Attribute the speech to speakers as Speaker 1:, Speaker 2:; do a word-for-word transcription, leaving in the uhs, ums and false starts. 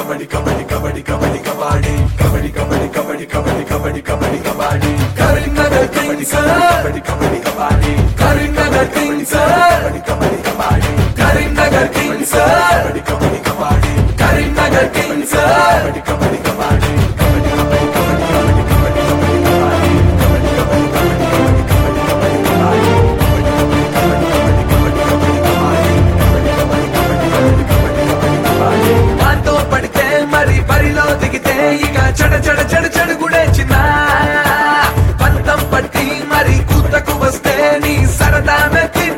Speaker 1: kabaddi kabaddi kabaddi kabaddi kabaddi kabaddi kabaddi kabaddi kabaddi kabaddi kabaddi kabaddi Karimnagar kings kabaddi kabaddi kabaddi Karimnagar kings kabaddi kabaddi kabaddi Karimnagar kings kabaddi kabaddi kabaddi Karimnagar kings kabaddi kabaddi kabaddi kabaddi kabaddi kabaddi kabaddi kabaddi మాతో పడితే మరి బరిలో దిగితే ఇక చెడ చెడ చెడ చెడుగుడే చిన్న పంతం పట్టి మరి కూతకు వస్తే నీ సరదా మెత్తి